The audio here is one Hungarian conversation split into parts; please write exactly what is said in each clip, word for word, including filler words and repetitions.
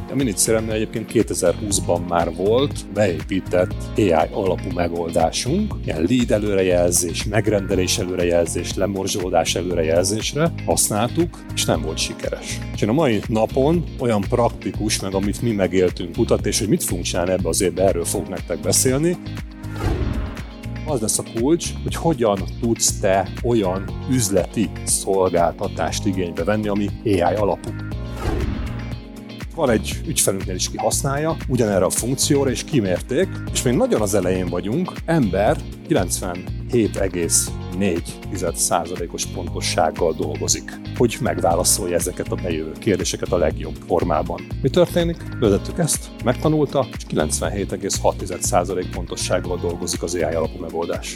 A minicéremnél egyébként kétezer-húszban már volt beépített á i alapú megoldásunk, ilyen lead előrejelzés, megrendelés előrejelzés, lemorzsolódás előrejelzésre használtuk, és nem volt sikeres. És én a mai napon olyan praktikus, meg amit mi megéltünk kutat, és hogy mit fogunk csinálni ebbe az évben, erről fogok nektek beszélni. Az lesz a kulcs, hogy hogyan tudsz te olyan üzleti szolgáltatást igénybe venni, ami á i alapú. Van egy ügyfelünknél is, ki használja ugyanerre a funkcióra, és kimérték, és még nagyon az elején vagyunk, ember kilencvenhét egész négy százalékos pontossággal dolgozik, hogy megválaszolja ezeket a bejövő kérdéseket a legjobb formában. Mi történik? Vezettük ezt, megtanulta, és kilencvenhét egész hat százalék pontossággal dolgozik az á i alapú megoldás.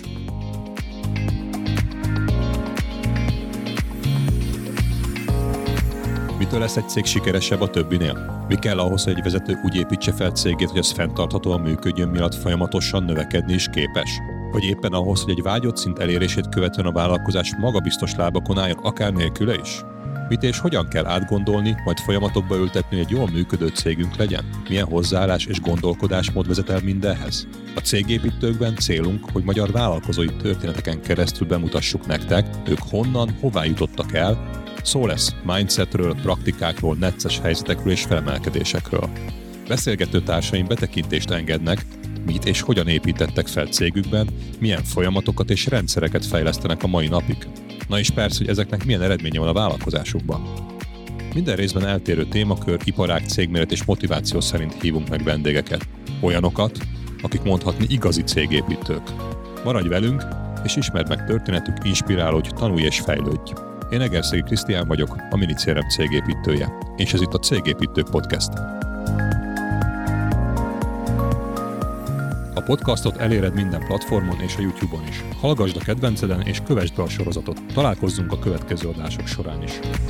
Mitől lesz egy cég sikeresebb a többinél? Mi kell ahhoz, hogy egy vezető úgy építse fel cégét, hogy az fenntarthatóan működjön, miatt folyamatosan növekedni is képes? Vagy éppen ahhoz, hogy egy vágyott szint elérését követően a vállalkozás magabiztos lábakon álljon, akár nélküle is? Mit és hogyan kell átgondolni, majd folyamatokba ültetni, hogy egy jól működő cégünk legyen? Milyen hozzáállás és gondolkodásmód vezet el mindenhez? A cégépítőkben célunk, hogy magyar vállalkozói történeteken keresztül bemutassuk nektek, ők honnan, hová jutottak el. Szó lesz mindsetről, praktikákról, necces helyzetekről és felemelkedésekről. Beszélgető társaim betekintést engednek, mit és hogyan építettek fel cégükben, milyen folyamatokat és rendszereket fejlesztenek a mai napig. Na és persze, hogy ezeknek milyen eredménye van a vállalkozásukban. Minden részben eltérő témakör, iparág, cégméret és motiváció szerint hívunk meg vendégeket. Olyanokat, akik mondhatni igazi cégépítők. Maradj velünk, és ismerd meg történetük, inspirálódj, tanulj és fejlődj. Én Egerszegi Krisztián vagyok, a Minicérem cégépítője, és ez itt a Cégépítők Podcast. A podcastot eléred minden platformon és a YouTube-on is. Hallgasd a kedvenceden és kövesd be a sorozatot. Találkozzunk a következő adások során is.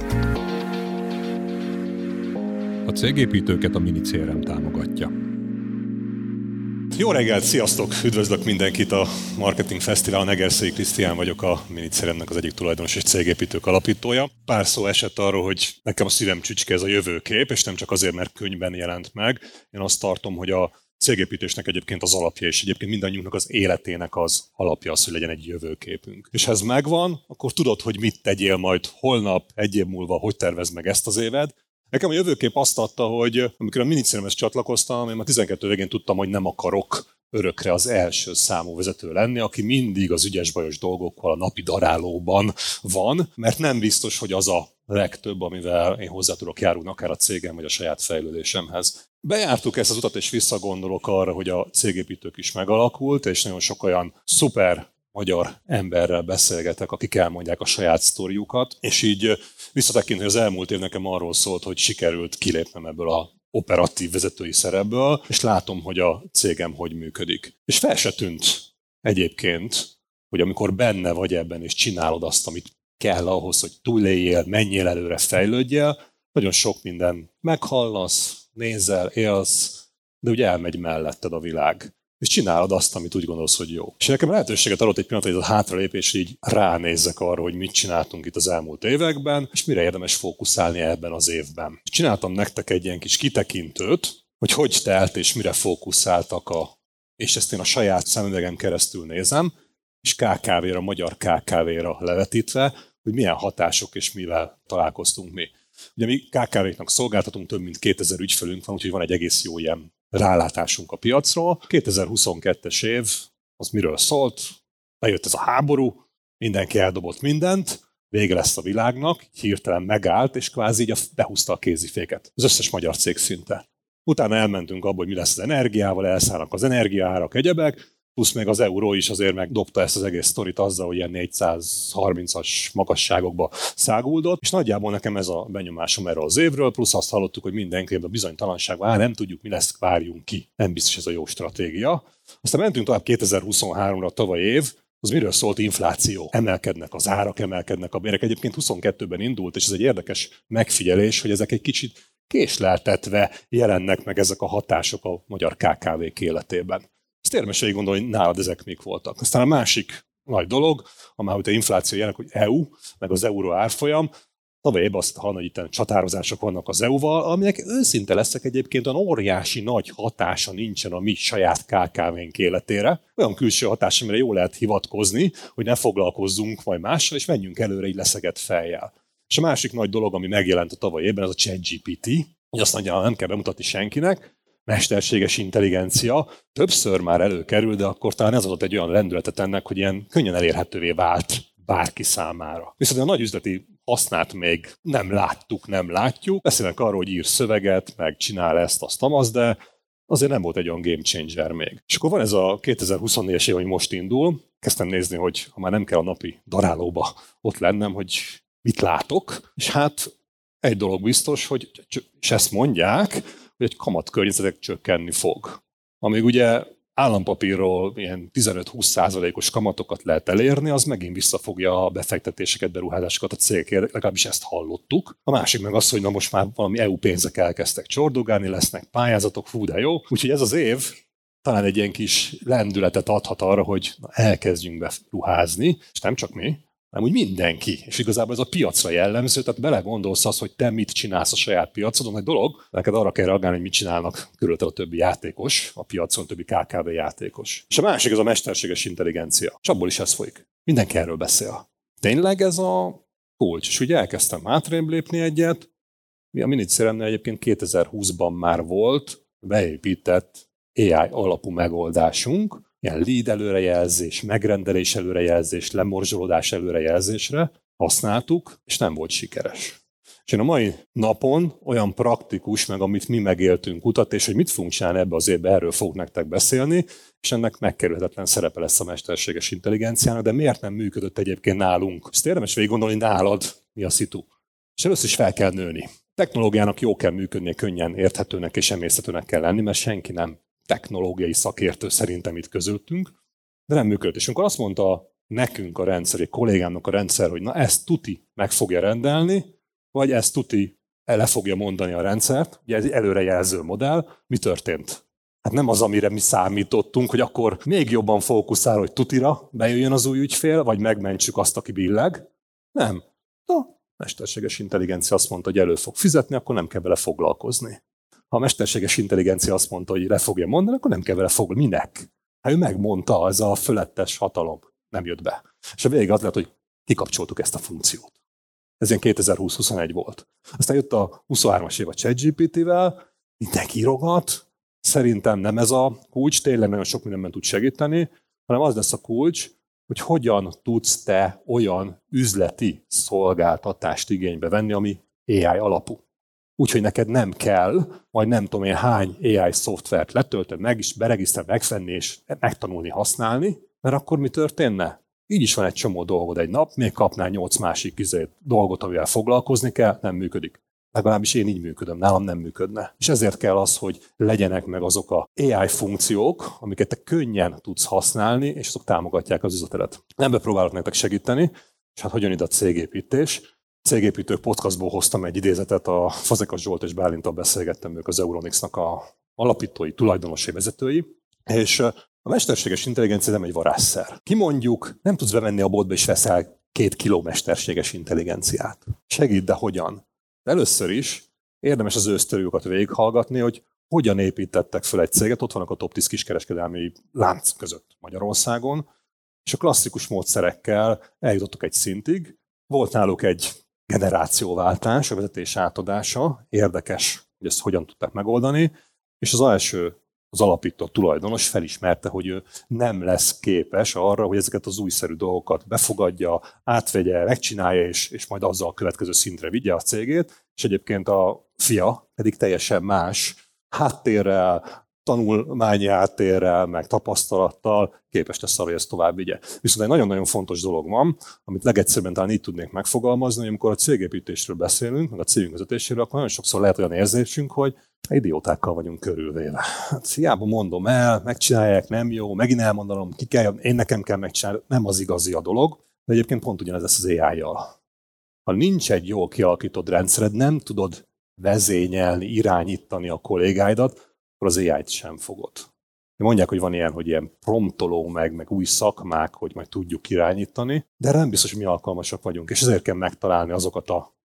A cégépítőket a Minicérem támogatja. Jó reggelt, sziasztok! Üdvözlök mindenkit a Marketing Fesztiválon. Egerszegi Krisztián vagyok, a Minicéremnek az egyik tulajdonos és cégépítők alapítója. Pár szó esett arról, hogy nekem a szívem csücske ez a jövőkép, és nem csak azért, mert könyvben jelent meg. Én azt tartom, hogy a cégépítésnek egyébként az alapja, és egyébként mindannyiunknak az életének az alapja az, hogy legyen egy jövőképünk. És ha ez megvan, akkor tudod, hogy mit tegyél majd holnap, egy év múlva, hogy tervezd meg ezt az éved. Nekem a jövőkép azt adta, hogy amikor a Minicéremhez csatlakoztam, én már tizenkettő végén tudtam, hogy nem akarok örökre az első számú vezető lenni, aki mindig az ügyes-bajos dolgokkal a napi darálóban van, mert nem biztos, hogy az a legtöbb, amivel én hozzá tudok járulni, akár a cégem, vagy a saját fejlődésemhez. Bejártuk ezt az utat, és visszagondolok arra, hogy a cégépítők is megalakult, és nagyon sok olyan szuper magyar emberrel beszélgetek, akik elmondják a saját sztoriukat, és így visszatekintve az elmúlt év nekem arról szólt, hogy sikerült kilépnem ebből a operatív vezetői szerepből, és látom, hogy a cégem hogy működik. És fel se tűnt egyébként, hogy amikor benne vagy ebben, és csinálod azt, amit kell ahhoz, hogy túléljél, menjél előre, fejlődjél, nagyon sok minden meghallasz, nézel, élsz, de ugye elmegy melletted a világ. És csinálod azt, amit úgy gondolsz, hogy jó. És nekem lehetőséget adott egy pillanat, hogy ez a hátralépés így ránézzek arra, hogy mit csináltunk itt az elmúlt években, és mire érdemes fókuszálni ebben az évben. És csináltam nektek egy ilyen kis kitekintőt, hogy hogy telt és mire fókuszáltak a, és ezt én a saját szemüvegem keresztül nézem, és ká ká vé-ra, magyar ká ká vé-ra levetítve, hogy milyen hatások és mivel találkoztunk mi. Ugye mi ká ká vé-knak szolgáltatunk, több mint kétezer ügyfelünk van, úgyhogy van egy egész jó ilyen rálátásunk a piacról. kétezer-huszonkettes év, az miről szólt? Bejött ez a háború, mindenki eldobott mindent, vége lesz a világnak, hirtelen megállt, és kvázi így behúzta a kéziféket. Az összes magyar cég szinte. Utána elmentünk abba, hogy mi lesz az energiával, elszállnak az energiaárak, egyebek, plusz még az euró is azért megdobta ezt az egész sztorit azzal, hogy ilyen négyszázharmincas magasságokba száguldott, és nagyjából nekem ez a benyomásom erről az évről, plusz azt hallottuk, hogy mindenki a bizonytalanságban, á, nem tudjuk, mi lesz, várjunk ki. Nem biztos ez a jó stratégia. Aztán mentünk tovább kétezer-huszonháromra, tavaly év, az miről szólt? Infláció. Emelkednek az árak, emelkednek a bérek. Egyébként huszonkettőben indult, és ez egy érdekes megfigyelés, hogy ezek egy kicsit késleltetve jelennek meg ezek a hatások a magyar ká ká vé-k életében. Ezt érdemes végig gondolni, hogy nálad ezek mik voltak. Aztán a másik nagy dolog, amely hogy a infláció jelenik, hogy é u, meg az euró árfolyam, Tavaly évben azt hallani, hogy itt csatározások vannak az é u-val, aminek őszinte leszek egyébként olyan óriási nagy hatása nincsen a mi saját ká ká vé-nk életére. Olyan külső hatás, amire jól lehet hivatkozni, hogy ne foglalkozzunk majd mással, és menjünk előre így leszegett fejjel. És a másik nagy dolog, ami megjelent a tavaly évben, az a ChatGPT, hogy azt mondja, nem kell bemutatni senkinek, mesterséges intelligencia, többször már előkerül, de akkor talán ez adott egy olyan lendületet ennek, hogy ilyen könnyen elérhetővé vált bárki számára. Viszont a nagy üzleti hasznát még nem láttuk, nem látjuk. Beszélnek arról, hogy ír szöveget, meg csinál ezt, azt, amaz, de azért nem volt egy olyan game changer még. És akkor van ez a kétezer-huszonnégyes év, hogy most indul. Kezdtem nézni, hogy ha már nem kell a napi darálóba ott lennem, hogy mit látok. És hát egy dolog biztos, hogy és ezt mondják, hogy egy kamatkörnyezetek csökkenni fog. Amíg ugye állampapírról ilyen tizenöt-húsz százalékos kamatokat lehet elérni, az megint visszafogja a befektetéseket, beruházásokat a cégekért, legalábbis ezt hallottuk. A másik meg az, hogy na most már valami é u pénzek elkezdtek csordogálni, lesznek pályázatok, fú de jó. Úgyhogy ez az év talán egy ilyen kis lendületet adhat arra, hogy na, elkezdjünk beruházni, és nem csak mi, hanem úgy mindenki. És igazából ez a piacra jellemző, tehát belegondolsz az, hogy te mit csinálsz a saját piacodon, egy dolog, neked arra kell reagálni, hogy mit csinálnak körülötted a többi játékos, a piacon a többi ká ká vé játékos. És a másik az a mesterséges intelligencia. És abból is ez folyik. Mindenki erről beszél. Tényleg ez a kulcs. És ugye elkezdtem hátrébb lépni egyet. Mi a minicéremnél egyébként kétezer-húszban már volt beépített á i alapú megoldásunk, ilyen lead előrejelzés, megrendelés előrejelzés, lemorzsolódás előrejelzésre használtuk, és nem volt sikeres. És én a mai napon olyan praktikus, meg amit mi megéltünk kutat, és hogy mit fogunk csinálni ebbe az évbe, erről fogok nektek beszélni, és ennek megkerülhetetlen szerepe lesz a mesterséges intelligenciának, de miért nem működött egyébként nálunk? Ezt érdemes végig gondolni, nálad mi a szitu. És először is fel kell nőni. A technológiának jó kell működnie, könnyen érthetőnek és emészhetőnek kell lenni, mert senki nem technológiai szakértő szerintem itt közöttünk, de nem működött. És amikor azt mondta nekünk a rendszer, egy kollégámnak a rendszer, hogy na ezt tuti meg fogja rendelni, vagy ezt tuti le fogja mondani a rendszert, ugye ez egy előrejelző modell, mi történt? Hát nem az, amire mi számítottunk, hogy akkor még jobban fókuszál, hogy tutira bejöjjön az új ügyfél, vagy megmentsük azt, aki billeg. Nem. Na, mesterséges intelligencia azt mondta, hogy elő fog fizetni, akkor nem kell vele foglalkozni. Ha a mesterséges intelligencia azt mondta, hogy le fogja mondani, akkor nem kell vele foglalkozni. Minek? Hát ő megmondta, ez a fölöttes hatalom nem jött be. És a vége az lett, hogy kikapcsoltuk ezt a funkciót. Ez ilyen kétezer-húsz-huszonegy volt. Aztán jött a huszonhármas év a ChatGPT-vel, mindenki írogat, szerintem nem ez a kulcs, tényleg nagyon sok mindenben tud segíteni, hanem az lesz a kulcs, hogy hogyan tudsz te olyan üzleti szolgáltatást igénybe venni, ami á i alapú. Úgyhogy neked nem kell, majd nem tudom én hány á i szoftvert letöltöd meg, és beregisztrálni, megfenni és megtanulni használni, mert akkor mi történne? Így is van egy csomó dolgod egy nap, még kapnál nyolc másik izét, dolgot, amivel foglalkozni kell, nem működik. Legalábbis én így működöm, nálam nem működne. És ezért kell az, hogy legyenek meg azok a á i funkciók, amiket te könnyen tudsz használni, és azok támogatják az üzletedet. Nem bepróbálok nektek segíteni, és hát hogyan ide a cégépítés. Cégépítők podcastból hoztam egy idézetet, a Fazekas Zsolt és Bálinttal beszélgettem, ők az Euronicsnak a alapítói, tulajdonosi vezetői, és a mesterséges intelligencia nem egy varázsszer. Kimondjuk, nem tudsz bemenni a boltba és veszel két kiló mesterséges intelligenciát. Segíts, de hogyan? De először is érdemes az ősztörőket végighallgatni, hogy hogyan építettek fel egy céget, ott vannak a top tíz kiskereskedelmi lánc között Magyarországon, és a klasszikus módszerekkel eljutottak egy szintig, volt náluk egy generációváltás, a vezetés átadása, érdekes, hogy ezt hogyan tudták megoldani, és az első, az alapító tulajdonos felismerte, hogy ő nem lesz képes arra, hogy ezeket az újszerű dolgokat befogadja, átvegye, megcsinálja, és, és majd azzal a következő szintre vigye a cégét, és egyébként a fia pedig teljesen más háttérrel, tanulmányi háttérrel, meg tapasztalattal képes lesz arra, hogy ezt tovább vigye. Viszont egy nagyon-nagyon fontos dolog van, amit legegyszerűbben talán így tudnék megfogalmazni, hogy amikor a cégépítésről beszélünk, meg a cégünk vezetéséről, akkor nagyon sokszor lehet olyan érzésünk, hogy idiótákkal vagyunk körülvéve. Hát hiába mondom el, megcsinálják, nem jó, megint elmondanom, ki kell, én nekem kell megcsinálni, nem az igazi a dolog, de egyébként pont ugyanez lesz az á i-jal. Ha nincs egy jól kialakított rendszered, nem tudod vezényelni, irányítani a kollégáidat, akkor az á i-t sem fogod. Mondják, hogy van ilyen, hogy ilyen promptoló meg, meg új szakmák, hogy majd tudjuk irányítani, de nem biztos, hogy mi alkalmasak vagyunk, és ezért kell megtalálni azokat a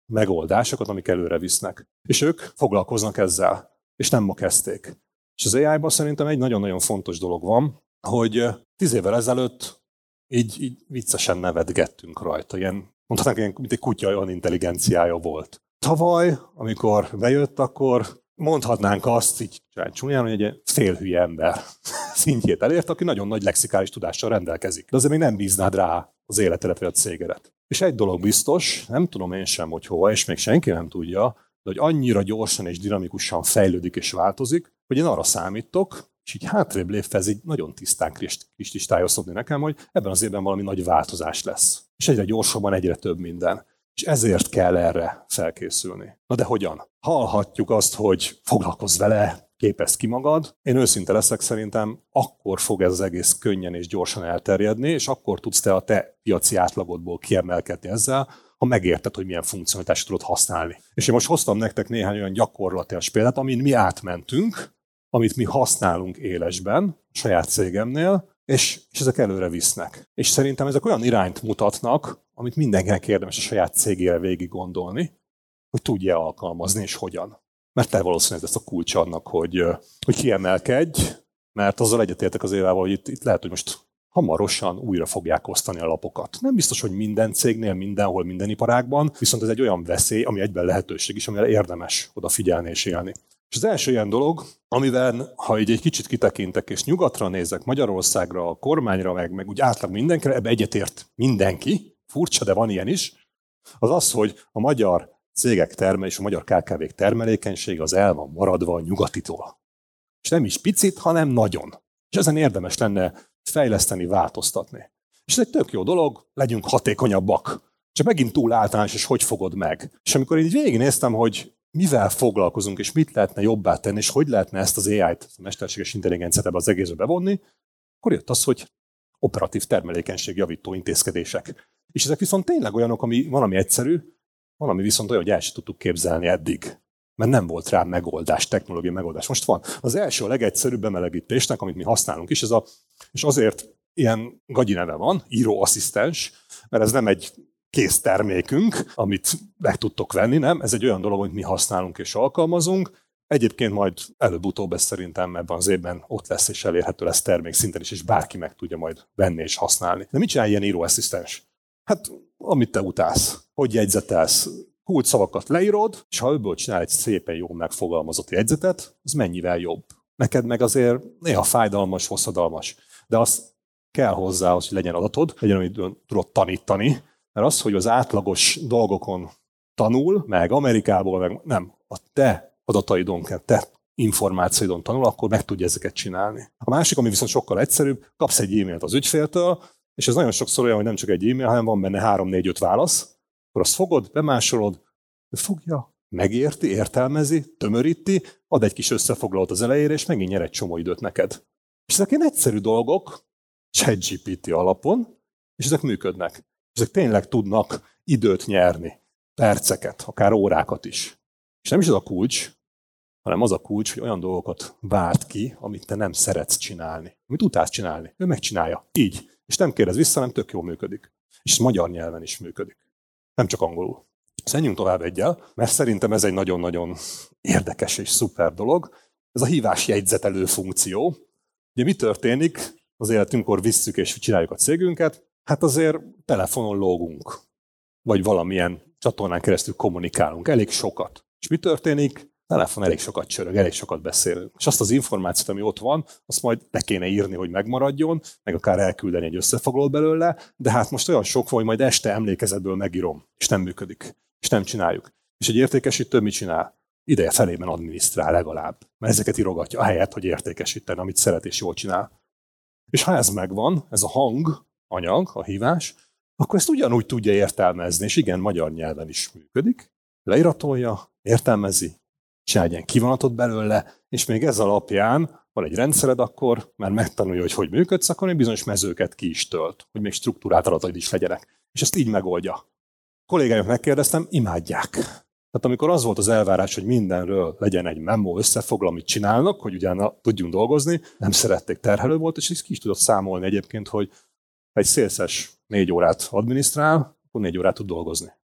megoldásokat, amik előre visznek. És ők foglalkoznak ezzel, és nem ma kezdték. És az á í-ban szerintem egy nagyon-nagyon fontos dolog van, hogy tíz évvel ezelőtt így, így viccesen nevetgettünk rajta. Ilyen, mondhatnánk, ilyen, mint egy kutya olyan intelligenciája volt. Tavaly, amikor bejött, akkor mondhatnánk azt, így csúnyán, hogy egy félhülye ember szintjét elért, aki nagyon nagy lexikális tudással rendelkezik. De azért még nem bíznád rá az életedet vagy a cégedet. És egy dolog biztos, nem tudom én sem, hogy hova, és még senki nem tudja, de hogy annyira gyorsan és dinamikusan fejlődik és változik, hogy én arra számítok, és így hátrébb lépve ez így nagyon tisztán kristályosodni nekem, hogy ebben az évben valami nagy változás lesz. És egyre gyorsabban, egyre több minden. És ezért kell erre felkészülni. Na de hogyan? Hallhatjuk azt, hogy foglalkozz vele, képezd ki magad. Én őszinte leszek, szerintem akkor fog ez az egész könnyen és gyorsan elterjedni, és akkor tudsz te a te piaci átlagodból kiemelkedni ezzel, ha megérted, hogy milyen funkcionalitást tudod használni. És én most hoztam nektek néhány olyan gyakorlatias példát, amin mi átmentünk, amit mi használunk élesben, a saját cégemnél, és, és ezek előre visznek. És szerintem ezek olyan irányt mutatnak, amit mindenkinek érdemes a saját cégére végig gondolni, hogy tudja alkalmazni, és hogyan. Mert te valószínűleg ez a kulcs annak, hogy, hogy kiemelkedj, mert azzal egyetértek az Évával, hogy itt, itt lehet, hogy most hamarosan újra fogják osztani a lapokat. Nem biztos, hogy minden cégnél, mindenhol, minden iparágban, viszont ez egy olyan veszély, ami egyben lehetőség is, amire érdemes odafigyelni és élni. És az első ilyen dolog, amivel, ha így egy kicsit kitekintek és nyugatra nézek, Magyarországra, a kormányra, meg, meg úgy átlag mindenkire, ebbe egyetért mindenki, furcsa, de van ilyen is, az az, hogy a magyar cégek termelés, a magyar ká ká vék termelékenysége az el van maradva a nyugatitól. És nem is picit, hanem nagyon. És ezen érdemes lenne fejleszteni, változtatni. És ez egy tök jó dolog, legyünk hatékonyabbak. Csak megint túl általános, és hogy fogod meg. És amikor így végignéztem, hogy mivel foglalkozunk, és mit lehetne jobbá tenni, és hogy lehetne ezt az á í-t, a mesterséges intelligenciát ebbe az egészbe bevonni, akkor jött az, hogy operatív termelékenység javító intézkedések. És ezek viszont tényleg olyanok, ami valami egyszerű, valami viszont olyan, hogy el sem tudtuk képzelni eddig. Mert nem volt rá megoldás, technológiai megoldás. Most van. Az első a legegyszerűbb bemelegítésnek, amit mi használunk is, ez a, és azért ilyen gagyi neve van, íróasszisztens, mert ez nem egy kész termékünk, amit meg tudtok venni, nem? Ez egy olyan dolog, amit mi használunk és alkalmazunk. Egyébként majd előbb-utóbb ez szerintem ebben az évben ott lesz és elérhető lesz termék szinten is, és bárki meg tudja majd venni és használni. De mit csinál ilyen íróasszisztens? Hát, amit te utálsz, hogy jegyzetelsz, kulcsszavakat leírod, és ha ebből csinál egy szépen jól megfogalmazott jegyzetet, az mennyivel jobb. Neked meg azért néha fájdalmas, hosszadalmas, de az kell hozzá, hogy legyen adatod, legyen, amit tudod tanítani, mert az, hogy az átlagos dolgokon tanul, meg Amerikából, meg nem, a te adataidon kell, te információidon tanul, akkor meg tudja ezeket csinálni. A másik, ami viszont sokkal egyszerűbb, kapsz egy e-mailt az ügyféltől, és ez nagyon sokszor olyan, hogy nem csak egy e-mail, hanem van benne három, négy, öt válasz, akkor azt fogod, bemásolod, ő fogja, megérti, értelmezi, tömöríti, ad egy kis összefoglalót az elejére, és megint nyer egy csomó időt neked. És ezek ilyen egyszerű dolgok, ChatGPT alapon, és ezek működnek. Ezek tényleg tudnak időt nyerni, perceket, akár órákat is. És nem is ez a kulcs, hanem az a kulcs, hogy olyan dolgokat várt ki, amit te nem szeretsz csinálni. Amit utálsz csinálni. Ő megcsinálja. Így. És nem kérdez vissza, hanem tök jól működik. És ez magyar nyelven is működik. Nem csak angolul. Szenjünk tovább egyel, mert szerintem ez egy nagyon-nagyon érdekes és szuper dolog. Ez a hívás jegyzetelő funkció. Ugye mi történik? Az életünkkor visszük és csináljuk a cégünket. Hát azért telefonon lógunk. Vagy valamilyen csatornán keresztül kommunikálunk. Elég sokat. És mi történik? Telefon elég sokat csörög, elég sokat beszélünk. És azt az információt, ami ott van, azt majd le kéne írni, hogy megmaradjon, meg akár elküldeni egy összefoglalót belőle, de hát most olyan sok van, hogy majd este emlékezetből megírom, és nem működik, és nem csináljuk. És egy értékesítő mit csinál? Ideje felében adminisztrál legalább, mert ezeket írogatja, ahelyett, hogy értékesíteni, amit szeret és jól csinál. És ha ez megvan, ez a hang, anyag, a hívás, akkor ezt ugyanúgy tudja értelmezni, és igen, magyar nyelven is működik, leiratolja, értelmezi, csinálj egy ilyen kivonatot belőle, és még ez alapján van egy rendszered, akkor már megtanulja, hogy hogy működsz, akkor még bizonyos mezőket ki is tölt, hogy még struktúrált adataid is legyenek. És ezt így megoldja. A kollégáimnak megkérdeztem, imádják. Tehát amikor az volt az elvárás, hogy mindenről legyen egy memo összefoglaló, amit csinálnak, hogy utána tudjunk dolgozni, nem szerették, terhelő volt, és ezt ki is tudott számolni egyébként, hogy ha egy szélszes négy órát adminisztrál, akkor négy órát tud dolgozni.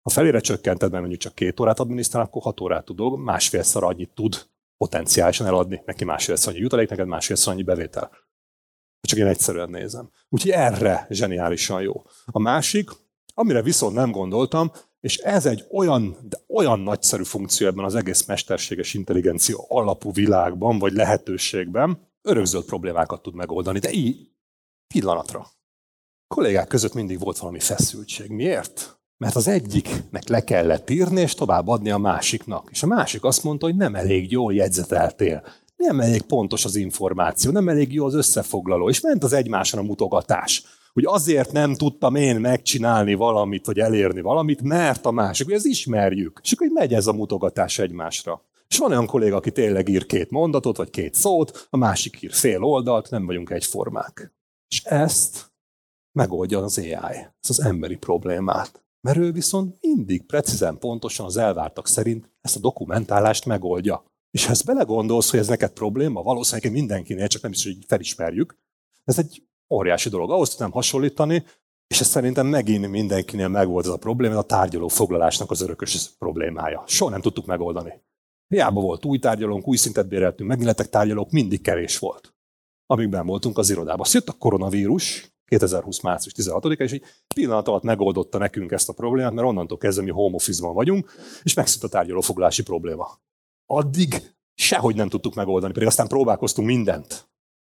Ha felére csökkented, mert mondjuk csak két órát adminisztrál, akkor hat órát tud dolgozni, másfélszer annyit tud potenciálisan eladni, neki másfélszer annyi jutalék, neked másfélszer annyi bevétel. Csak én egyszerűen nézem. Úgyhogy erre zseniálisan jó. A másik, amire viszont nem gondoltam, és ez egy olyan, de olyan nagyszerű funkció ebben az egész mesterséges intelligencia alapú világban, vagy lehetőségben, örökzöld problémákat tud megoldani, de így pillanatra. A kollégák között mindig volt valami feszültség. Miért? Mert az egyiknek le kellett írni, és továbbadni a másiknak. És a másik azt mondta, hogy nem elég jól jegyzeteltél. Nem elég pontos az információ, nem elég jó az összefoglaló. És ment az egymásra a mutogatás. Hogy azért nem tudtam én megcsinálni valamit, vagy elérni valamit, mert a másik, hogy ezt ismerjük. És akkor megy ez a mutogatás egymásra. És van olyan kolléga, aki tényleg ír két mondatot, vagy két szót, a másik ír fél oldalt, nem vagyunk egyformák. És ezt megoldja az á i, ez az emberi problémát. Mert ő viszont mindig precízen, pontosan az elvártak szerint ezt a dokumentálást megoldja. És ha ezt belegondolsz, hogy ez neked probléma, valószínűleg mindenkinél, csak nem is, hogy felismerjük, ez egy óriási dolog. Ahhoz tudnám hasonlítani, és ez szerintem megint mindenkinél megvolt ez a probléma, a tárgyaló foglalásnak az örökös problémája. Soha nem tudtuk megoldani. Hiába volt új tárgyalónk, új szintet béreltünk, megint lettek tárgyalók, mindig kevés volt. Amikben voltunk az irodában. Azt jött a koronavírus, kétezer-húsz március tizenhatodika, és egy pillanat alatt megoldotta nekünk ezt a problémát, mert onnantól kezdve mi home office-ban vagyunk, és megszűnt a tárgyalófoglalási probléma. Addig sehogy nem tudtuk megoldani, pedig aztán próbálkoztunk mindent,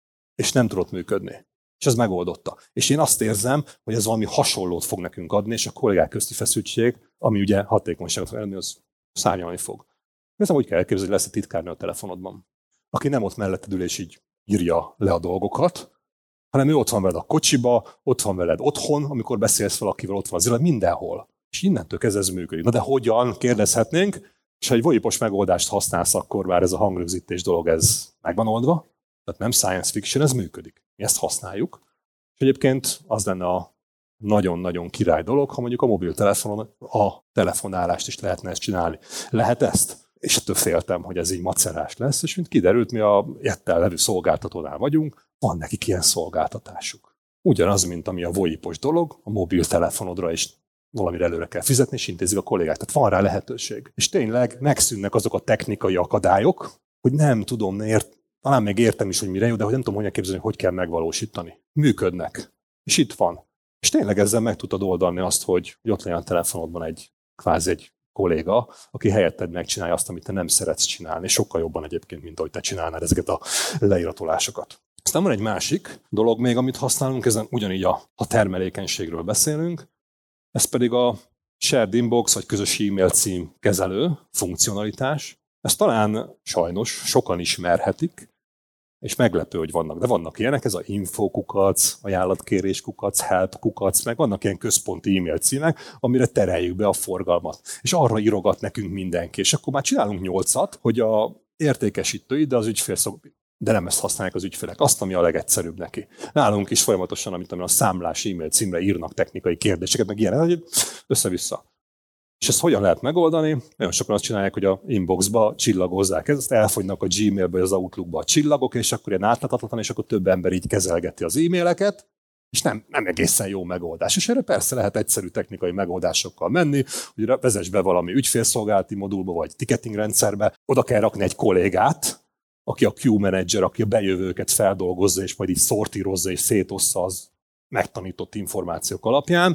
és nem tudott működni. És ez megoldotta. És én azt érzem, hogy ez valami hasonlót fog nekünk adni, és a kollégák közti feszültség, ami ugye hatékonyságot fog elni, az szárnyalni fog. Ez úgy kell elképzelni, hogy lesz a titkárnő a telefonodban, aki nem ott melletted ül, és így írja le a dolgokat, hanem ő ott van veled a kocsiba, ott van veled otthon, amikor beszélsz valakivel, ott van az illat, mindenhol. És innentől kezdve ez működik. Na de hogyan, kérdezhetnénk, és ha egy vojipos megoldást használsz, akkor már ez a hangrögzítés dolog, ez megvan oldva, tehát nem science fiction, ez működik. Mi ezt használjuk. És egyébként az lenne a nagyon-nagyon király dolog, ha mondjuk a mobiltelefonon a telefonálást is lehetne ezt csinálni. Lehet ezt? És ettől féltem, hogy ez így macerás lesz, és mint kiderült, mi a jettel levő szolgáltatónál vagyunk, van nekik ilyen szolgáltatásuk. Ugyanaz, mint ami a vojipos dolog, a mobiltelefonodra is valamire előre kell fizetni, és intézik a kollégák. Tehát van rá lehetőség. És tényleg megszűnnek azok a technikai akadályok, hogy nem tudom, ért, talán még értem is, hogy mire jó, de hogy nem tudom, hogyan képzelni, hogy kell megvalósítani. Működnek. És itt van. És tényleg ezzel meg tudod oldani azt, hogy, hogy ott legyen a telefonodban egy kvázi egy kolléga, aki helyetted megcsinálja azt, amit te nem szeretsz csinálni, sokkal jobban egyébként, mint ahogy te csinálnád ezeket a leíratolásokat. Aztán van egy másik dolog még, amit használunk, ezen ugyanígy a, a termelékenységről beszélünk, ez pedig a shared inbox, vagy közös e-mail cím kezelő funkcionalitás. Ezt talán sajnos sokan ismerhetik, és meglepő, hogy vannak. De vannak ilyenek, ez a info kukac, ajánlatkérés kukac, help kukac, meg vannak ilyen központi e-mail címek, amire tereljük be a forgalmat. És arra írogat nekünk mindenki. És akkor már csinálunk nyolcat, hogy a értékesítő ide az ügyfél szok, de nem ezt használják az ügyfélek, azt, ami a legegyszerűbb neki. Nálunk is folyamatosan, amit a számlás e-mail címre írnak technikai kérdéseket, meg ilyen, hogy össze-vissza. És ezt hogyan lehet megoldani? Nagyon sokan azt csinálják, hogy a inboxba csillagozzák ezt, elfogynak a Gmailbe, az Outlookba a csillagok, és akkor ilyen átláthatatlan, és akkor több ember így kezelgeti az e-maileket, és nem, nem egészen jó megoldás. És erre persze lehet egyszerű technikai megoldásokkal menni, hogy vezess be valami ügyfélszolgálati modulba, vagy ticketing rendszerbe, oda kell rakni egy kollégát, aki a queue manager, aki a bejövőket feldolgozza, és majd így szortírozza, és szétossza az megtanított információk alapján,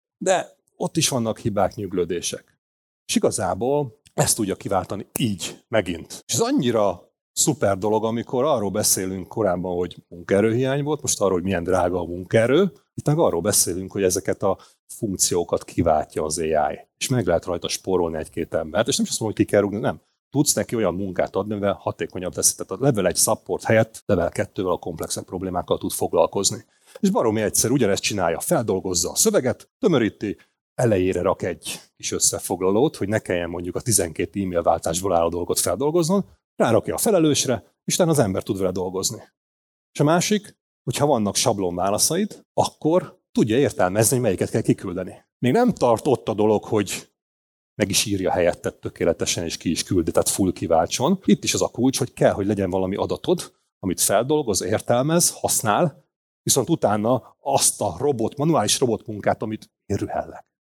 de ott is vannak hibák, nyüglődések. És igazából ezt tudja kiváltani így, megint. És ez annyira szuper dolog, amikor arról beszélünk korábban, hogy munkaerőhiány volt, most arról, hogy milyen drága a munkaerő, itt meg arról beszélünk, hogy ezeket a funkciókat kiváltja az á i. És meg lehet rajta spórolni egy-két embert, és nem is azt mondom, hogy ki kell rúgni, nem. Tudsz neki olyan munkát adni, mivel hatékonyabb lesz. Tehát a level egy support helyett level kettővel a komplexebb problémákkal tud foglalkozni. És baromi egyszer ugyanezt csinálja, feldolgozza a szöveget, tömöríti, elejére rak egy kis összefoglalót, hogy ne kelljen mondjuk a tizenkét e-mail váltásból álló dolgot feldolgoznon, rárakja a felelősre, és utána az ember tud vele dolgozni. És a másik, hogyha vannak sablon válaszaid, akkor tudja értelmezni, hogy melyiket kell kiküldeni. Még nem tart ott a dolog, hogy meg is írja helyettet tökéletesen, és ki is küldi, tehát full kiváltson. Itt is az a kulcs, hogy kell, hogy legyen valami adatod, amit feldolgoz, értelmez, használ, viszont utána azt a robot, manuális robotmunkát, amit érühellek.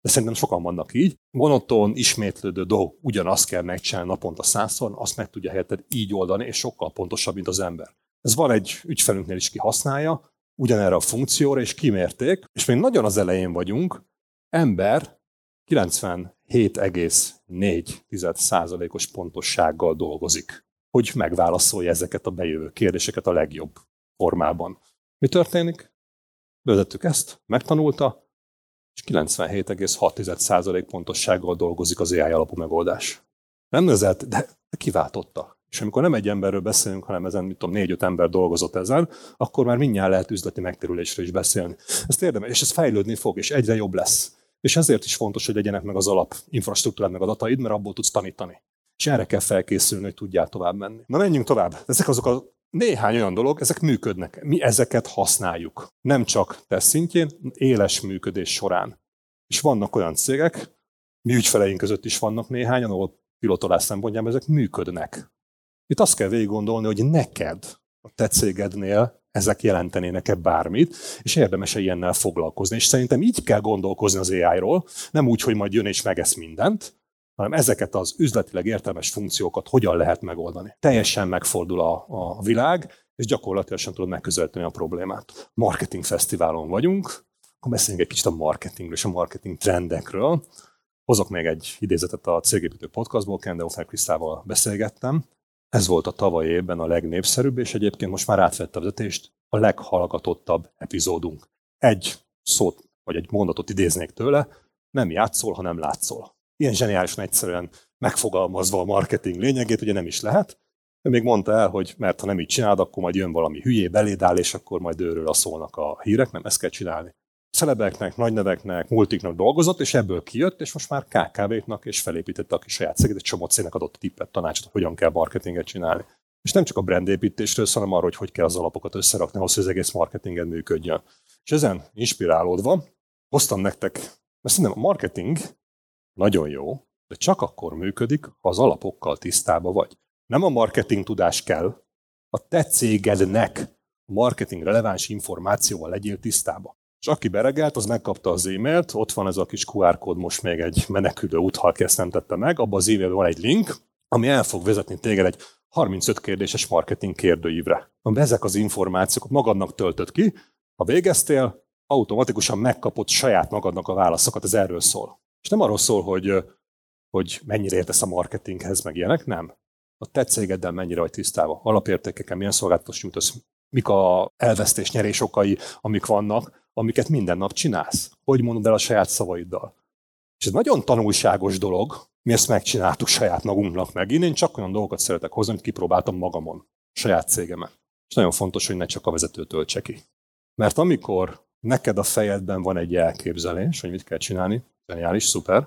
de szerintem sokan vannak így. Monoton, ismétlődő dolgok, ugyanazt kell megcsinálni naponta százszor, azt meg tudja helyetted így oldani, és sokkal pontosabb, mint az ember. Ez van egy ügyfelünknél is, ki használja, ugyanerre a funkcióra, és kimérték, és még nagyon az elején vagyunk, ember kilencvenhét egész négy százalékos pontossággal dolgozik, hogy megválaszolja ezeket a bejövő kérdéseket a legjobb formában. Mi történik? Bevezettük ezt, megtanulta, és kilencvenhét egész hat százalék pontossággal dolgozik az á i alapú megoldás. Nem nözelt, de kiváltotta. És amikor nem egy emberről beszélünk, hanem ezen, mit tudom, négy-öt ember dolgozott ezen, akkor már mindjárt lehet üzleti megtérülésről is beszélni. Ezt érdemes, és ez fejlődni fog, és egyre jobb lesz. És ezért is fontos, hogy legyenek meg az alap infrastruktúrád, meg adataid, mert abból tudsz tanítani. És erre kell felkészülni, hogy tudjál tovább menni. Na menjünk tovább. Ezek azok a néhány olyan dolog, ezek működnek. Mi ezeket használjuk. Nem csak teszt szintjén, éles működés során. És vannak olyan cégek, mi ügyfeleink között is vannak néhányan, ahol pilotolás szempontjában ezek működnek. Itt azt kell végig gondolni, hogy neked, a te cégednél ezek jelentenének-e bármit, és érdemes-e ilyennel foglalkozni. És szerintem így kell gondolkozni az á i-ról, nem úgy, hogy majd jön és megesz mindent, hanem ezeket az üzletileg értelmes funkciókat hogyan lehet megoldani. Teljesen megfordul a, a világ, és gyakorlatilag sem tudod megközelíteni a problémát. Marketing fesztiválon vagyunk, akkor beszéljünk egy kicsit a marketingről és a marketing trendekről. Hozok még egy idézetet a Cégépítő podcastból, Kende Offer Krisztával beszélgettem. Ez volt a tavalyi évben a legnépszerűbb, és egyébként most már átvette a vezetést a leghallgatottabb epizódunk. Egy szót, vagy egy mondatot idéznék tőle, nem játszol, hanem látszol. Ilyen zseniálisan egyszerűen megfogalmazva a marketing lényegét, ugye nem is lehet. Ő még mondta el, hogy mert ha nem így csinálod, akkor majd jön valami hülyé, beléd áll, és akkor majd őről szólnak a hírek, nem ezt kell csinálni. Celebeknek, nagy neveknek, multiknak dolgozott, és ebből kijött, és most már ká ká véknak, és felépítette a kis saját cégét, egy csomó cégnek adott tippet, tanácsot, hogy hogyan kell marketinget csinálni. És nem csak a brandépítésről, hanem arról, hogy hogy kell az alapokat összerakni, ahhoz, hogy az egész marketinged működjön. És ezen inspirálódva hoztam nektek, mert szerintem a marketing nagyon jó, de csak akkor működik, ha az alapokkal tisztában vagy. Nem a marketing tudás kell, a te cégednek a marketing releváns információval legyél tisztában. És aki beregelt, az megkapta az e-mailt, ott van ez a kis kú ár kód, most még egy menekülő úthal ezt nem tette meg, abban az e-mailben van egy link, ami el fog vezetni téged egy harmincöt kérdéses marketing kérdőívre. Amiben ezek az információk magadnak töltöd ki, ha végeztél, automatikusan megkapod saját magadnak a válaszokat, ez erről szól. És nem arról szól, hogy, hogy mennyire értesz a marketinghez, meg ilyenek, nem. A te cégeddel mennyire vagy tisztában, alapértékekkel, milyen szolgáltatást nyújtasz, mik a elvesztés-nyerés okai, amik vannak, amiket minden nap csinálsz. Hogy mondod el a saját szavaiddal. És ez nagyon tanulságos dolog, mi ezt megcsináltuk saját magunknak megint. Én csak olyan dolgokat szeretek hozni, amit kipróbáltam magamon, a saját cégemen. És nagyon fontos, hogy ne csak a vezető töltse ki. Mert amikor neked a fejedben van egy elképzelés, hogy mit kell csinálni, zseniális, szuper,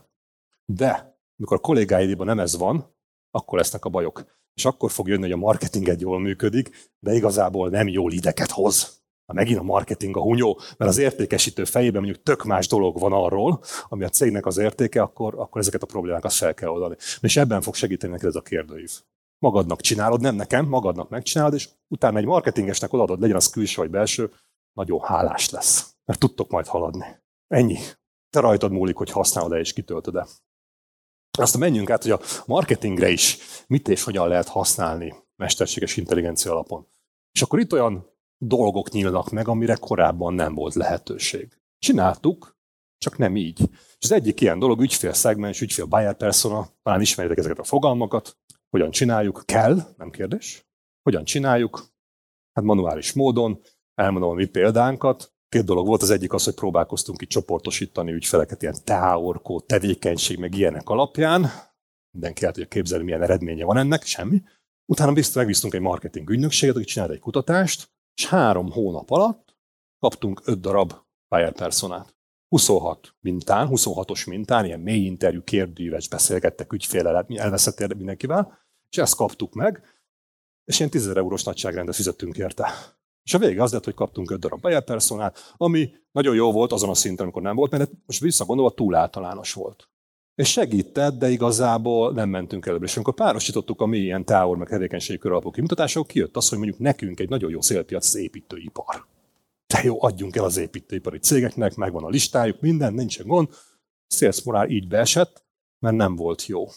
de amikor a kollégáidban nem ez van, akkor lesznek a bajok. És akkor fog jönni, hogy a marketinged jól működik, de igazából nem jól ideket hoz. Ha megint a marketing a hunyó, mert az értékesítő fejében mondjuk tök más dolog van arról, ami a cégnek az értéke, akkor, akkor ezeket a problémákat fel kell oldani. És ebben fog segíteni neked ez a kérdőív. Magadnak csinálod, nem nekem, magadnak megcsinálod, és utána egy marketingesnek odaadod, legyen az külső vagy belső, nagyon hálás lesz. Mert tudtok majd haladni. Ennyi. Te rajtad múlik, hogy használod-e és kitöltöd-e. Aztán menjünk át, hogy a marketingre is mit és hogyan lehet használni mesterséges intelligencia alapon. És akkor itt olyan dolgok nyílnak meg, amire korábban nem volt lehetőség. Csináltuk, csak nem így. És az egyik ilyen dolog ügyfélszegmens, ügyfél buyer persona, talán ismeritek ezeket a fogalmakat, hogyan csináljuk, kell, nem kérdés, hogyan csináljuk, hát manuális módon, elmondom a mi példánkat. Két dolog volt, az egyik az, hogy próbálkoztunk itt csoportosítani ügyfeleket, ilyen té há orkó, tevékenység, meg ilyenek alapján. Mindenki el tudja képzelni, milyen eredménye van ennek, semmi. Utána biztos megbíztunk egy marketing ügynökséget, aki csinált egy kutatást, és három hónap alatt kaptunk öt darab buyer personát. huszonhat mintán, huszonhatos mintán, ilyen mély interjú, kérdőíves, beszélgettek ügyféllel, elveszett mindenkivel, és ezt kaptuk meg, és ilyen tízezer eurós nagyságrendet fizettünk érte. És a vége az lett, hogy kaptunk öt darab buyer personát, ami nagyon jó volt azon a szinten, amikor nem volt, mert most visszagondolva túl általános volt. És segített, de igazából nem mentünk előbb. És amikor párosítottuk a mi ilyen távol, meg tevékenységi kör alapú kimutatások, kijött az, hogy mondjuk nekünk egy nagyon jó célpiac az építőipar. De jó, adjunk el az építőipari cégeknek, megvan a listájuk, minden, nincsen gond. sales morál így beesett, mert nem volt jó.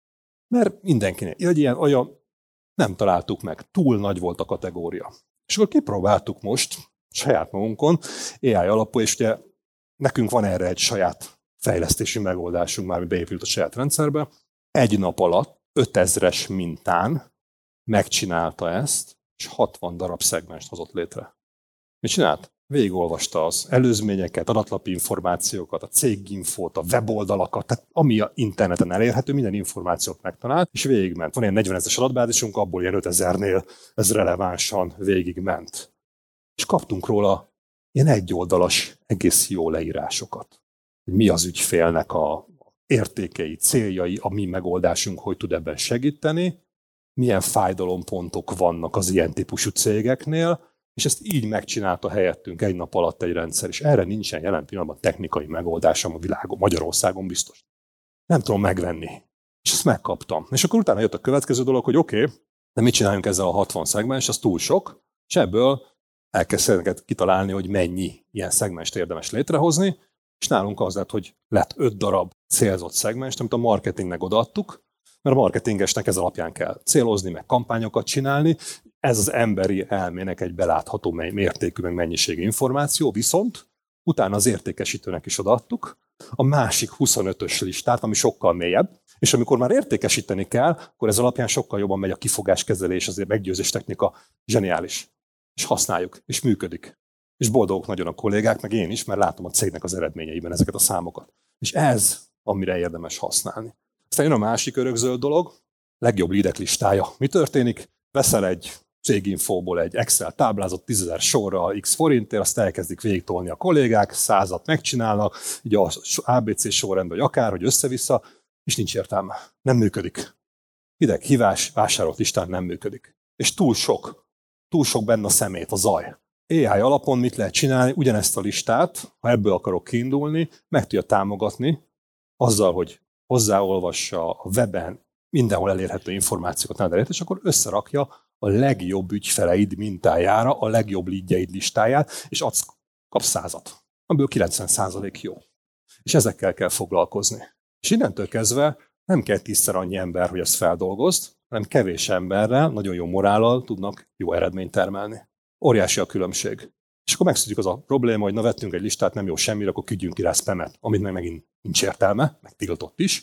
Mert mindenkinek, egy ilyen, olyan nem találtuk meg, túl nagy volt a kategória. És akkor kipróbáltuk most saját magunkon, á i alapú, és ugye nekünk van erre egy saját fejlesztési megoldásunk, már ami beépült a saját rendszerbe. Egy nap alatt ötezres mintán megcsinálta ezt, és hatvan darab szegmenst hozott létre. Mit csinált? Végigolvasta az előzményeket, adatlapi információkat, a céginfót, a weboldalakat, tehát ami a interneten elérhető, minden információt megtalált, és végigment. Van ilyen negyvenezres adatbázisunk, abból ilyen ötezernél ez relevánsan végigment. És kaptunk róla ilyen egyoldalas, egész jó leírásokat. Mi az ügyfélnek a értékei, céljai, a mi megoldásunk, hogy tud ebben segíteni, milyen fájdalompontok vannak az ilyen típusú cégeknél, és ezt így megcsinálta helyettünk egy nap alatt egy rendszer, és erre nincsen jelen pillanatban technikai megoldásom a világon, Magyarországon biztos. Nem tudom megvenni. És ezt megkaptam. És akkor utána jött a következő dolog, hogy oké, okay, de mit csináljunk ezzel a hatvan szegmens, az túl sok, és ebből elkezdtek kitalálni, hogy mennyi ilyen szegmest érdemes létrehozni, és nálunk az lett, hogy lett öt darab célzott szegmest, amit a marketingnek odaadtuk, mert a marketingesnek ez alapján kell célozni, meg kampányokat csinálni. Ez az emberi elmének egy belátható mértékű, meg mennyiségű információ, viszont utána az értékesítőnek is odaadtuk a másik huszonötös listát, ami sokkal mélyebb, és amikor már értékesíteni kell, akkor ez alapján sokkal jobban megy a kifogáskezelés, azért meggyőzés technika, zseniális. És használjuk, és működik. És boldogok nagyon a kollégák, meg én is, mert látom a cégnek az eredményeiben ezeket a számokat. És ez, amire érdemes használni. Aztán jön a másik örökzöld dolog, legjobb leadek listája. Mi történik? Veszel egy céginfóból egy Excel táblázat tízezer sorra x forintért, azt elkezdik végigtolni a kollégák, százat megcsinálnak, így a á bé cé sorrendben, vagy akár, hogy össze-vissza, és nincs értelme. Nem működik. Hideg hívás, vásárolt listán nem működik. És túl sok, túl sok benne a szemét, a zaj. á i alapon mit lehet csinálni? Ugyanezt a listát, ha ebből akarok kiindulni, meg tudja támogatni azzal, hogy hozzáolvassa a weben mindenhol elérhető információkat nálad elérhető, és akkor összerakja a legjobb ügyfeleid mintájára, a legjobb leadjeid listáját, és adsz, kapsz százat, amiből kilencven százalék jó. És ezekkel kell foglalkozni. És innentől kezdve nem kell tízszer annyi ember, hogy ezt feldolgozd, hanem kevés emberrel, nagyon jó morállal tudnak jó eredményt termelni. Óriási a különbség. És akkor megszűnik az a probléma, hogy na vettünk egy listát, nem jó semmire, akkor küldjünk ki rá spamet, amit meg megint nincs értelme, meg tiltott is.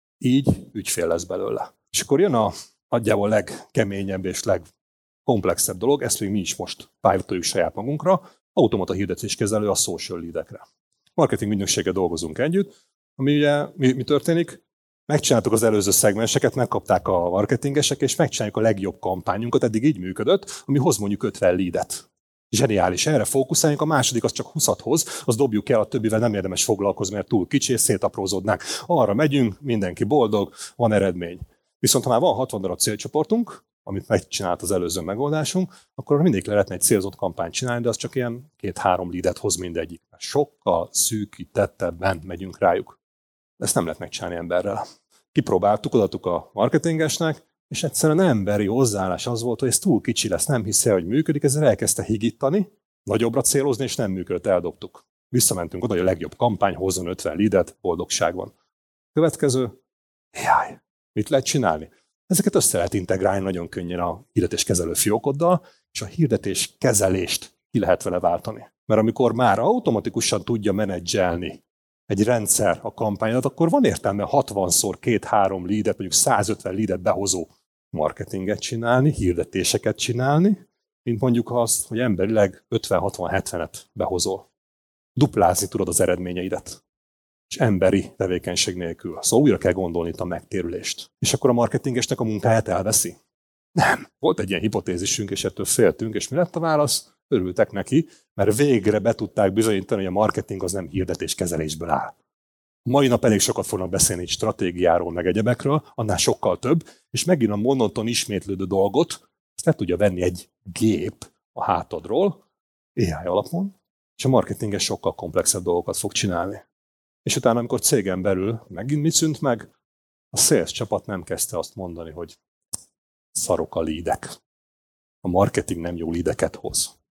Így ügyfél lesz belőle. És akkor jön a nagyjából legkeményebb és legkomplexebb dolog, ezt még mi is most pilotoljuk saját magunkra, automata hirdetéskezelő a social leadekre. Marketing ügynökséggel dolgozunk együtt, ami ugye mi, mi történik? Megcsináltuk az előző szegmenseket, megkapták a marketingesek, és megcsináljuk a legjobb kampányunkat, eddig így működött, ami hoz mondjuk ötven leadet. Zseniális, erre fókuszáljunk, a második az csak húszat hoz, azt dobjuk el, a többivel nem érdemes foglalkozni, mert túl kicsi, és szétaprózódnánk. Arra megyünk, mindenki boldog, van eredmény. Viszont ha már van hatvan darab célcsoportunk, amit megcsinált az előző megoldásunk, akkor mindig lehetne egy célzott kampányt csinálni, de az csak ilyen két-három leadet hoz mindegyik. Sokkal szűkítettebben megyünk rájuk. Ezt nem lehet megcsinálni emberrel. Kipróbáltuk, odaadtuk a marketingesnek, és egyszerűen emberi hozzáállás az volt, hogy ez túl kicsi lesz, nem hiszi, hogy működik, ezzel elkezdte higítani, nagyobbra célozni, és nem működött, eldobtuk. Visszamentünk oda, hogy a legjobb kampány hozzon ötven leadet, boldogság van. Következő, jaj, mit lehet csinálni? Ezeket össze lehet integrálni nagyon könnyen a hirdetéskezelő fiókoddal, és a hirdetéskezelést ki lehet vele váltani. Mert amikor már automatikusan tudja menedzselni egy rendszer a kampányat, akkor van értelme hatvanszor két-három leadet, mondjuk százötven leadet behozó marketinget csinálni, hirdetéseket csinálni, mint mondjuk azt, hogy emberileg ötven-hatvan-hetvenet behozol. Duplázni tudod az eredményeidet. És emberi tevékenység nélkül. Szóval újra kell gondolni itt a megtérülést. És akkor a marketingesnek a munkáját elveszi? Nem. Volt egy ilyen hipotézisünk, és ettől féltünk, és mi lett a válasz? Örültek neki, mert végre be tudták bizonyítani, hogy a marketing az nem hirdetéskezelésből áll. Mai nap elég sokat fognak beszélni stratégiáról, meg egyebekről, annál sokkal több, és megint a monoton ismétlődő dolgot, ezt le tudja venni egy gép a hátadról, á i alapon, és a marketinges sokkal komplexebb dolgokat fog csinálni. És utána, amikor cégen belül megint mit szűnt meg, a sales csapat nem kezdte azt mondani, hogy szarok a leadek. A marketing nem jó leadeket hoz.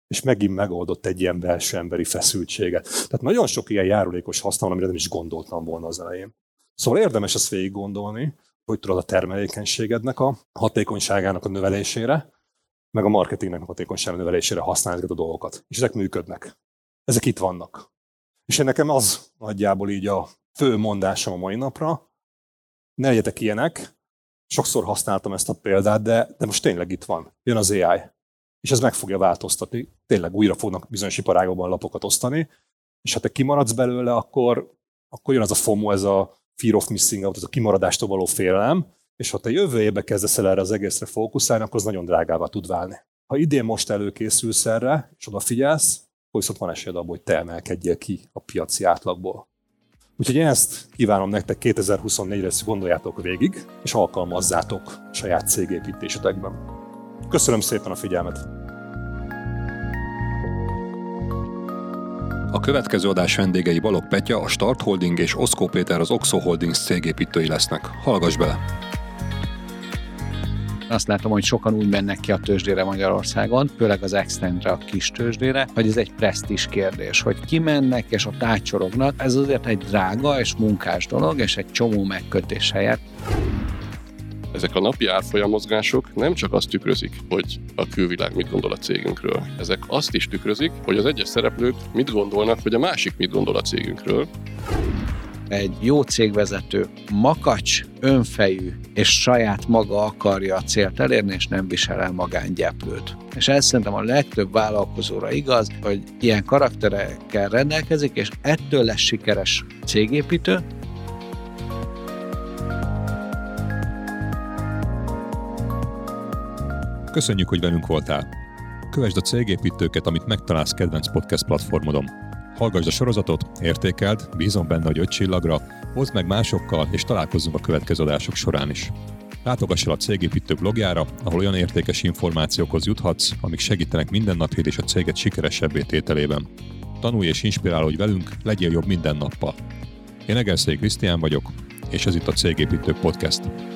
és megint megoldott egy ilyen belső emberi feszültséget. Tehát nagyon sok ilyen járulékos haszna van, amire nem is gondoltam volna az elején. Szóval érdemes ezt végig gondolni, hogy tudod a termelékenységednek a hatékonyságának a növelésére, meg a marketingnek a hatékonyságának növelésére használni ezeket a dolgokat. És ezek működnek. Ezek itt vannak. És én nekem az nagyjából így a fő mondásom a mai napra, ne legyetek ilyenek, sokszor használtam ezt a példát, de, de most tényleg itt van. Jön az á i. És ez meg fogja változtatni. Tényleg újra fognak bizonyos iparágokban lapokat osztani, és ha te kimaradsz belőle, akkor, akkor jön az a FOMO, ez a fear of missing out, ez a kimaradástól való félelem, és ha te jövő évben kezdesz el erre az egészre fókuszálni, akkor az nagyon drágává tud válni. Ha idén most előkészülsz erre, és odafigyelsz, akkor viszont van esélyed abból, hogy te emelkedjél ki a piaci átlagból. Úgyhogy én ezt kívánom nektek kétezer-huszonnégyre, ezt gondoljátok végig, és alkalmazzátok a saját cégépítésetekben. Köszönöm szépen a figyelmet! A következő adás vendégei Balogh Petya, a Start Holding és Oszkó Péter, az Oxo Holdings cégépítői lesznek. Hallgass bele! Azt látom, hogy sokan úgy mennek ki a tőzsdére Magyarországon, főleg az Extendre, a kis tőzsdére, hogy ez egy presztízs kérdés, hogy kimennek és ott átcsorognak. Ez azért egy drága és munkás dolog, és egy csomó megkötés helyett. Ezek a napi árfolyamozgások nem csak azt tükrözik, hogy a külvilág mit gondol a cégünkről. Ezek azt is tükrözik, hogy az egyes szereplők mit gondolnak, hogy a másik mit gondol a cégünkről. Egy jó cégvezető makacs, önfejű és saját maga akarja a célt elérni, és nem visel el magángyeplőt. És ez szerintem a legtöbb vállalkozóra igaz, hogy ilyen karakterekkel rendelkezik, és ettől lesz sikeres cégépítő. Köszönjük, hogy velünk voltál! Kövesd a cégépítőket, amit megtalálsz kedvenc podcast platformodon. Hallgassd a sorozatot, értékeld, bízom benne, hogy öt csillagra, hozd meg másokkal, és találkozzunk a következő adások során is. Látogass el a Cégépítő blogjára, ahol olyan értékes információkhoz juthatsz, amik segítenek mindennapjét és a céget sikeresebbé tételében. Tanulj és inspirálódj velünk, legyél jobb minden nappal. Én Egerszegi Krisztián vagyok, és ez itt a Cégépítő Podcast.